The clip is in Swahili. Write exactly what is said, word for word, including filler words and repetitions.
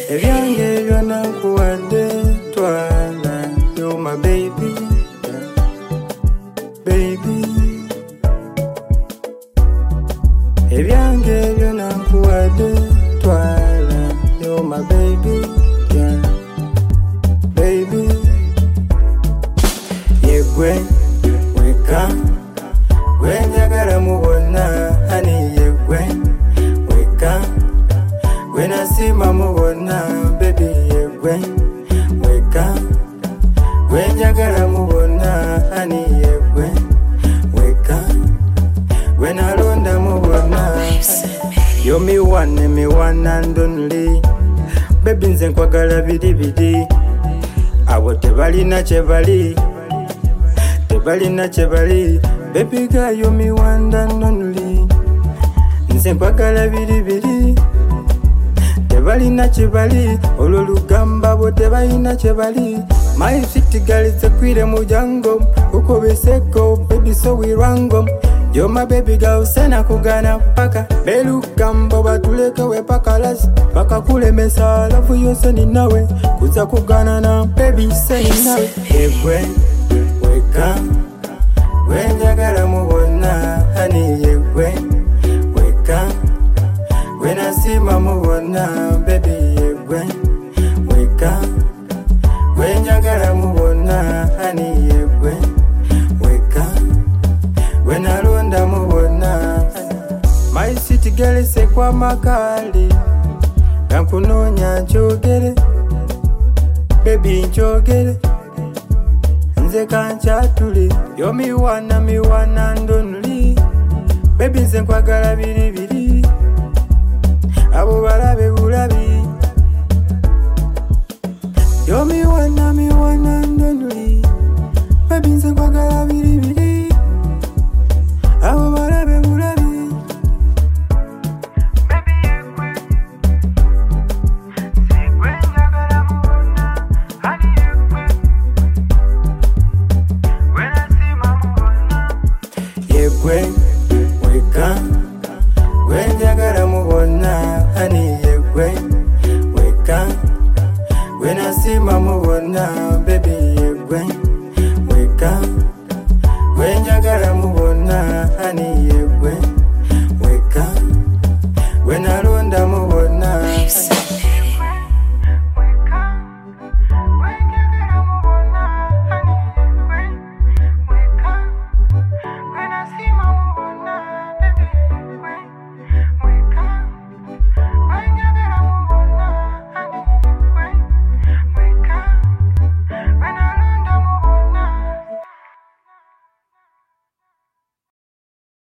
Ebyange byonna nkuwadde twala. You're my baby, baby. Ebyange byonna nkuwadde twala. You're my baby, yeah, baby. Yegwe weka gwe njagala mubona honey. Yegwe weka gwe nasima mubona baby. Yegwe weka gwe njagala mubona honey. Yegwe weka gwe nalonda mubona. You're me one, me one and only. Baby nze nkwagala bidi bidi. Abo tebalina kyebali, tebalina kyebali. Baby girl, you're me one and only. Nze nkwagala bidi bidi. Tebalina kyebali, olwo lugamba bo tebalina kyebali. My city girl is a queen mujango. Uko beseko, baby so we rango. You're my baby girl, sena kugana paka. Belu gambo batuleka we paka las. Paka kule mesa, love you seni nawe. Kuza kugana na baby seni nawe. Yegwe, weka gwe njagala mubona honey. Yegwe, weka gwe nasima mubona baby. Yegwe, weka gwe njagala mubona honey. Yegwe, weka gwe nalonda mubona. My city girl se kwa makali. Kankunonya njogere baby njogere. Nze kanchatuli. You're me one, me one and only. Baby nze nkwagala biri biri. Abo balabe